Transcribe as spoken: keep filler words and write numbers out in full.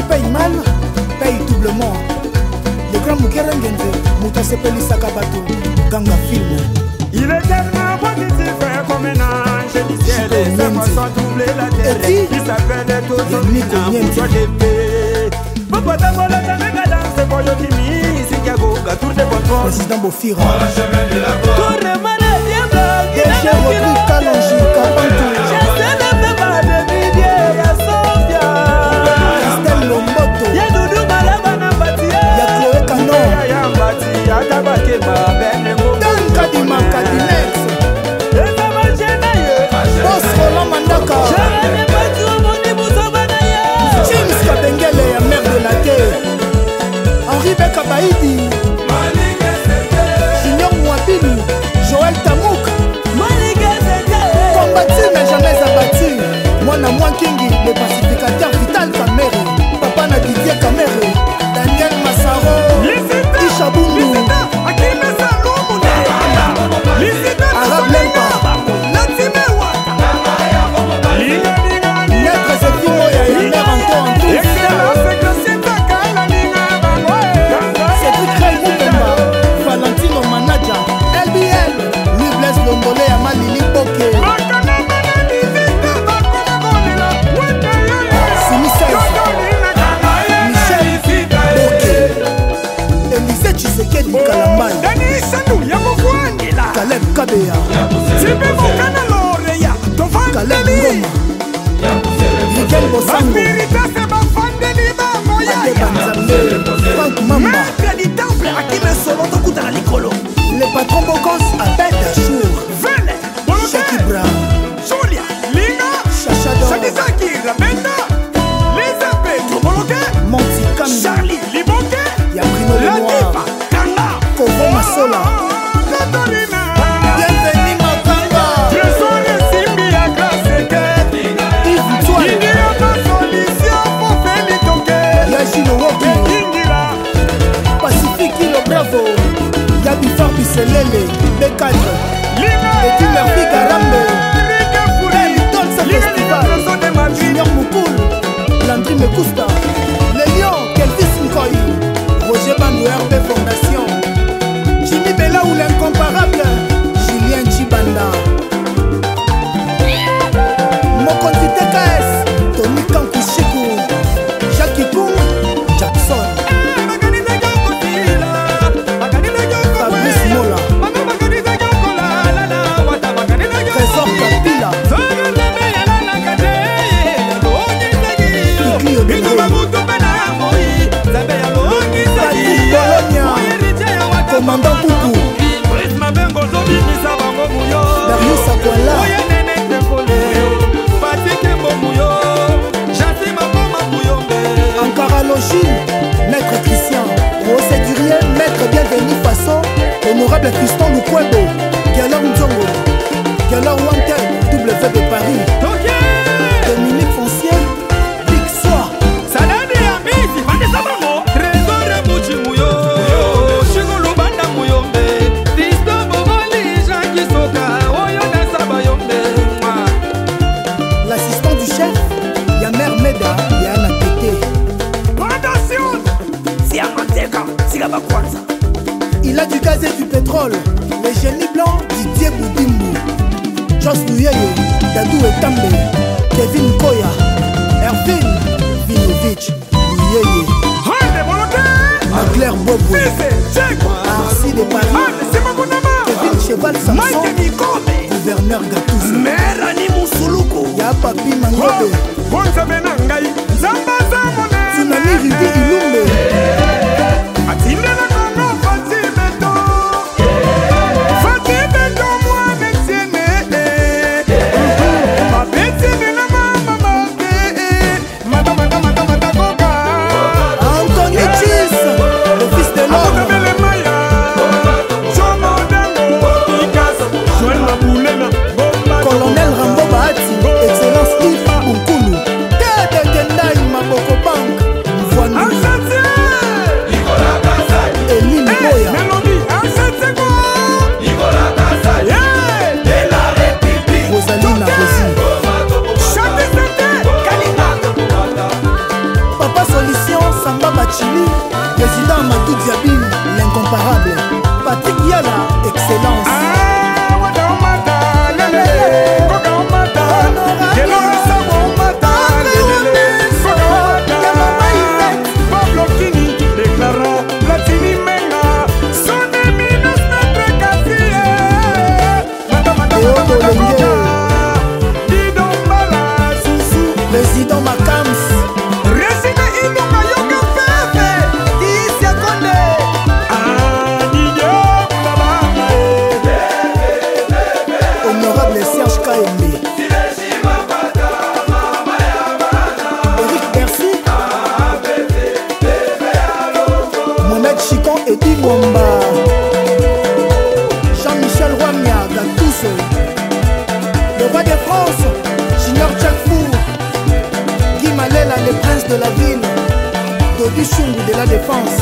paye mal, paye doublement. Le grand Mukerengenze, Mouta Sepelisaka Bato, Ganga Film. Il est tellement positif comme un ange du ciel. Ça va sans doubler la terre. Il s'appelle Toto Nina, Mouta Dépé. Papa Tabola, Tamega danse, Boyo Kimi, Sikiago, Gatour de Bonbon. Président Bofira. Tourne malade, diable, qui n'a Déchets repris Kalonji, Kabantou. je sais ne fais pas de milliers, y'a Sophia. Estelle Lomboto. Y'a Doudou Malaba Nambati. Y'a Chloé Canon. Y'a Mbati, Y'a Tabakeba, Benemo. Dan Kadima Kadinex. Et ça va gêner. Boss Roland Mandaka. Je n'ai pas tout mon niveau, Banaya. James Kabengele, ya mère de la terre. Henri Beka Baïdi. Junior Mouabini. Joël Tamouk. Combattu mais jamais abattu. Moi na moi Kingi, le pacificateur vital Kamere. Papa na Didier Kamere. Daniel Massaro. Isha Bundu. Arabe Lempa. Maître Zefimo ya Yamer Anto Antou. Cédric Ray Moubemba. Valentino Manaja. L B L. Lui Blaise Longolé ya Malili Boke. Simi seize. Michel Boke. Élisée Tshisekedi Kalambai. Caleb Kabea. Caleb Ngoma. Miguel Bosango. Ade Banzambe. Frank Mamba. Le patron Bokos Abed Achour. Cheikh Ibra. Chacha Dor. Monty Kambi. Charlie Liboke. Ya Bruno Lenoir. Kovo Masola. Bienvenue Makamba. Yves Ntouane. Yajino Wobi. Pacifique Ilo Bravo. Yabi Farbi Selele. B quatre. Eti Murphy Garambe. Elton sa festival. Junior Moukoul. Landry Mekusta. Le Lion Kelvis Nkoyi. Roger Bandou R B Fondation. Jimmy Bella ou l'incomparable Julien Chibanda. Mokonzi T K S. Tony Kankushiku. Jackie Koum. Jackson. Fabrice Mola. Trésor Kapila. Kiki Odele. Patrick Bologna. Commandant Koukou. Darius Akwala. Ankara Logi. Maître Christian. Rosé Durier. Maître Bienvenu Faso. Honorable Christian Lukwebo. Galor Nzongo. Galor Wantel. W de Paris. Dominique Foncier. Big Soir. L'assistant du chef. Yamer Meda. Yana Pété. Il a du gaz et du pétrole. Le génie blanc. Didier Boudimbu. Joss Louyeye. Dadou Etambe. Kevin Koya. Ervin Vinovich. Louyeye. Magler Bobo. Arsi de Paris. Kevin Cheval Samson. Gouverneur Gatouze. Ya Papi Mangobe. Tsunami Rudi Ilumbe. Anthony Chis. Le fils de l'homme. Colonel Rambo Bahati. Excellence Yves Bunkulu. Tete Tendai Maboko Bank. Mvoinu. président Macams, Résine Ilunga Yoga Pepe, Isia Konde. Ah, Didier Boulabanga, honorable Serge Kaembe, Eric Bercy, Mohamed Chikon et Dimomba, Jean-Michel Roamia, Gatousse, le roi de France, Junior Tchakfou, Guy Malela, le prince de la ville, Dodi Chungu de la défense,